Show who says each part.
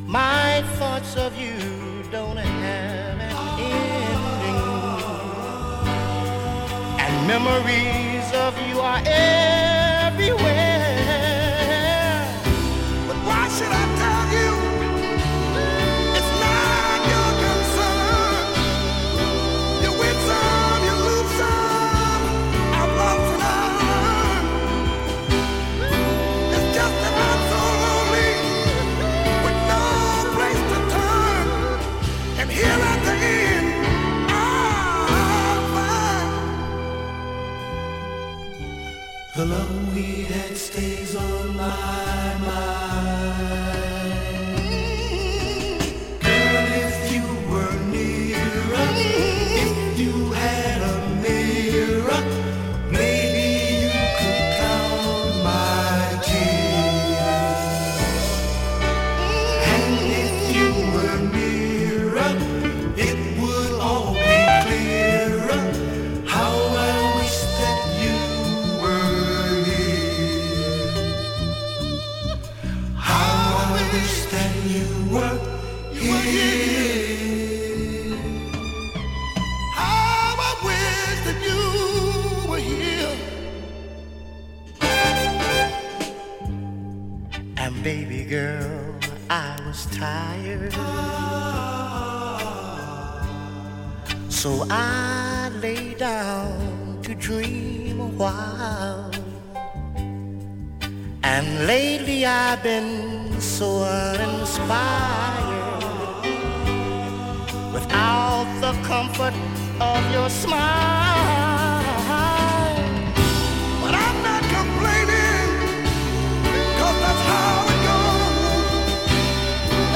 Speaker 1: My thoughts of you don't have an ending, and memories of you are everywhere. But why should I tell you? It's not your concern. You win some, you lose some. I've lost and I learned. It's just that I'm so lonely, with no place to turn. And here at the end, I'll find the love we had stays on my mind. Girl, if you were nearer, if you had a mirror, maybe you could count my tears. And if you were nearer, it would all be clearer. How I wish that you were here. How I wish that you were here. How I wish that you were here. And baby girl, I was tired, so I lay down to dream a while. And lately I've been so uninspired, without the comfort of your smile.